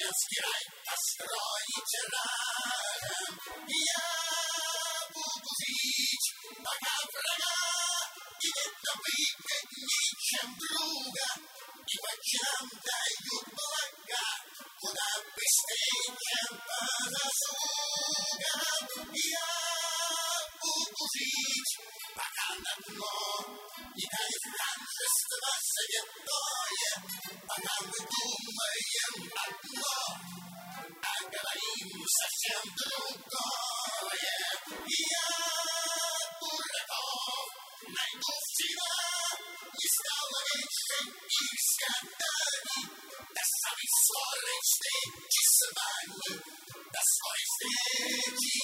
построить рядом. Я буду жить, пока врага и видно выгодней, чем друга, и по ночам дают блага куда быстрее, чем по заслугам. Я буду жить, пока на дно не тает ханжество святое, пока мы думаем одно, а говорим совсем другое. Я дураков найду всегда, не стало меньше их с годами. До самой скорой встречи с вами, до скорой встречи,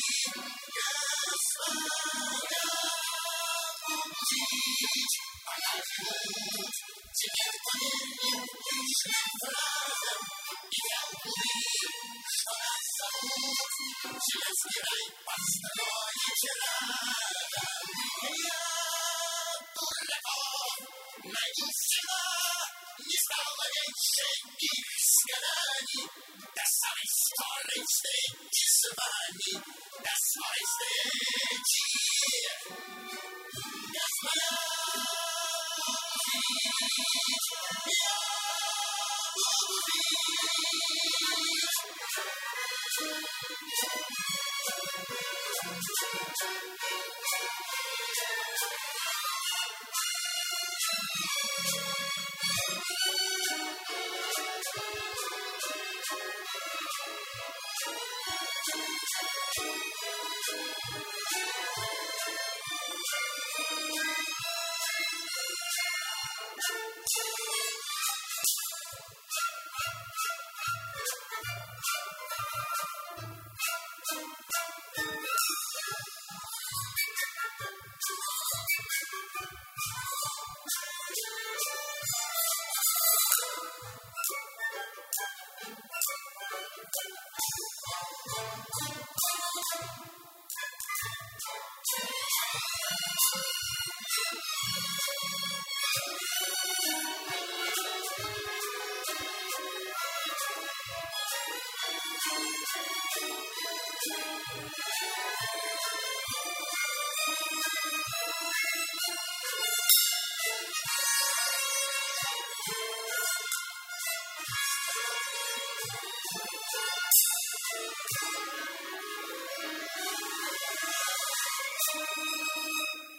господа. Буду жить, пока живут теперь поверим лишним фразам и ялбуны, что нас зовут Железный рай построить рядом. Я дураков найду всегда, не стало меньше их с годами. До самой скорой встречи с вами, до скорой встречи, господа. Я буду Thank you.